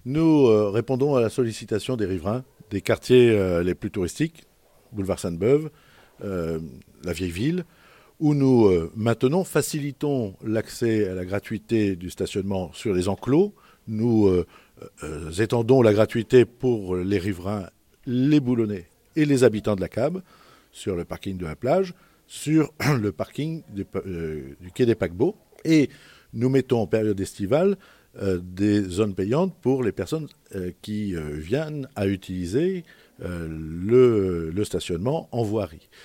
Nous répondons à la sollicitation des riverains des quartiers les plus touristiques, boulevard Sainte-Beuve, la vieille ville, où nous facilitons l'accès à la gratuité du stationnement sur les enclos. Nous étendons la gratuité pour les riverains, les Boulonnais et les habitants de la Cab sur le parking de la plage, sur le parking du quai des Paquebots. Et nous mettons en période estivale des zones payantes pour les personnes qui viennent à utiliser le stationnement en voirie.